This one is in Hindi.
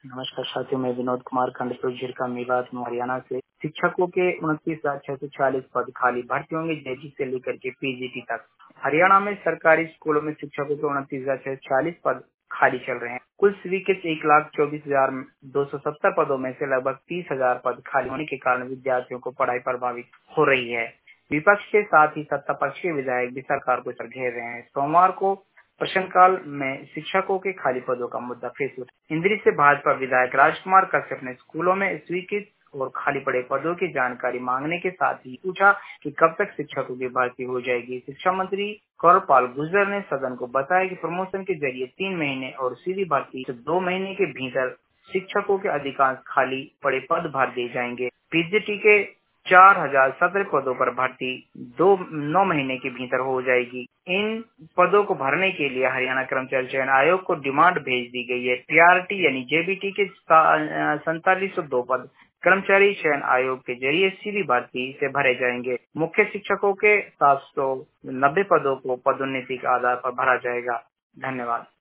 नमस्कार साथियों, मैं विनोद कुमार खंडपुर झिरका मेवात हरियाणा से। शिक्षकों के 29,640 पद खाली, भर्ती होंगे जेजी से लेकर के पीजीटी तक। हरियाणा में सरकारी स्कूलों में शिक्षकों के 29,640 पद खाली चल रहे हैं। कुल स्वीकृत 1,24,270 पदों में से लगभग 30,000 पद खाली होने के कारण विद्यार्थियों को पढ़ाई प्रभावित हो रही है। विपक्ष के साथ ही सत्ता पक्ष के विधायक भी सरकार को घेर रहे हैं। सोमवार को प्रश्नकाल में शिक्षकों के खाली पदों का मुद्दा फिर से उठा। इंद्री से भाजपा विधायक राजकुमार कश्यप ने स्कूलों में स्वीकृत और खाली पड़े पदों की जानकारी मांगने के साथ ही पूछा कि कब तक शिक्षकों की भर्ती हो जाएगी। शिक्षा मंत्री कौरपाल गुर्जर ने सदन को बताया कि प्रमोशन के जरिए 3 महीने और सीधी भर्ती 2 महीने के भीतर शिक्षकों के अधिकांश खाली पड़े पद भर दिए जाएंगे। पीजीटी के 4,017 पदों पर भर्ती 9 महीने के भीतर हो जाएगी। इन पदों को भरने के लिए हरियाणा कर्मचारी चयन आयोग को डिमांड भेज दी गई है। पीआरटी यानी जेबीटी के 4702 पद कर्मचारी चयन आयोग के जरिए सीधी भर्ती से भरे जाएंगे। मुख्य शिक्षकों के 790 पदों को पदोन्नति के आधार पर भरा जाएगा। धन्यवाद।